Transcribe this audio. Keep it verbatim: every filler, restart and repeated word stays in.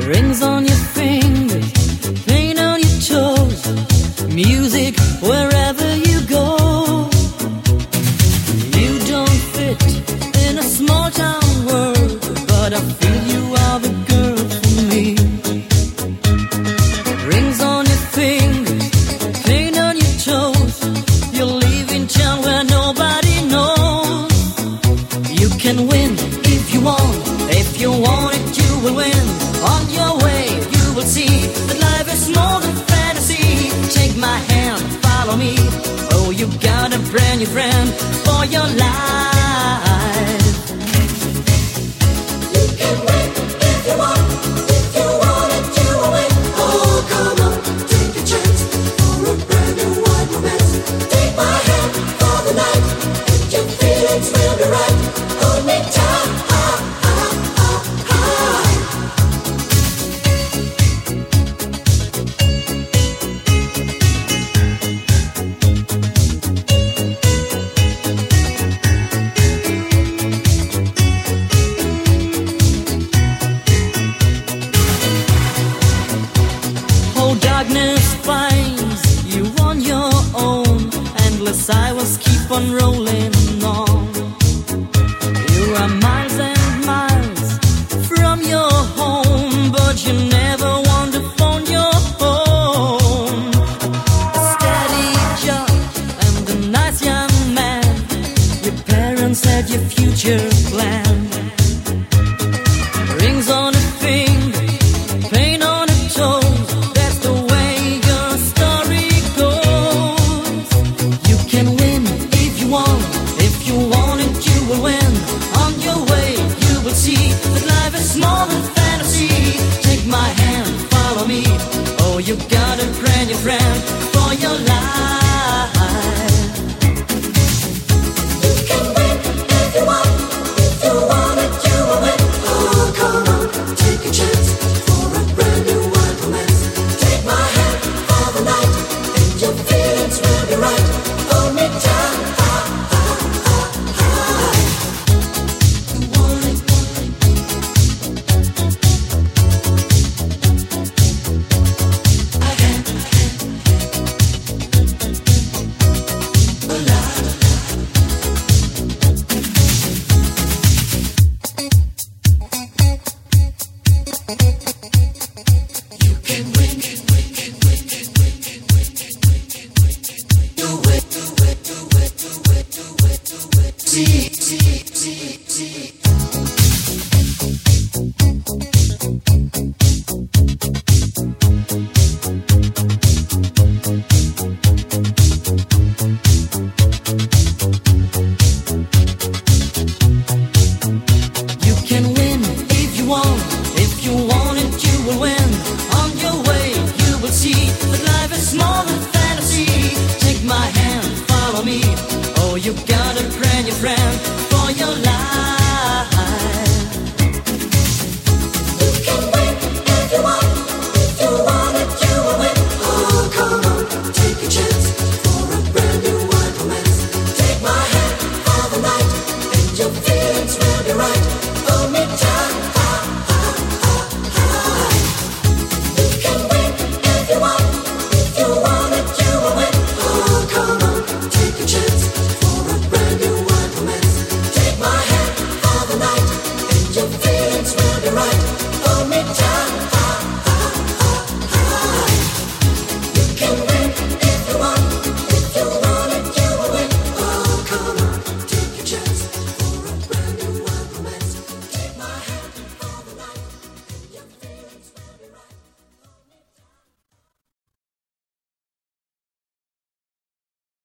Rings on your fingers, paint on your toes, music wherever you go. You don't fit in a small town world, but I feel you are the girl for me. Rings on your fingers, paint on your toes, you're leaving town where nobody knows. You can win if you want, if you want it you will win. On your way you will see that life is more than fantasy. Take my hand, follow me. Oh, you got a brand new friend for your life. You can win if you want, if you want it you will win. Oh, come on, take a chance for a brand new wide romance. Take my hand for the night, and your feelings will be right. Hold me tight. Darkness finds you on your own. Endless cycles keep on rolling on. You are miles and miles from your home, but you never want to phone your home. A steady job and a nice young man, your parents had your future planned. Rings on a finger, paint on a toe, more than fantasy. Take my hand, follow me. Oh, you got a brand new friend for your life. You can win if you want, if you want it you will win. Oh, come on, take a chance for a brand new wild romance. Take my hand for the night, and your feelings will be right. Hold me tight. You can win.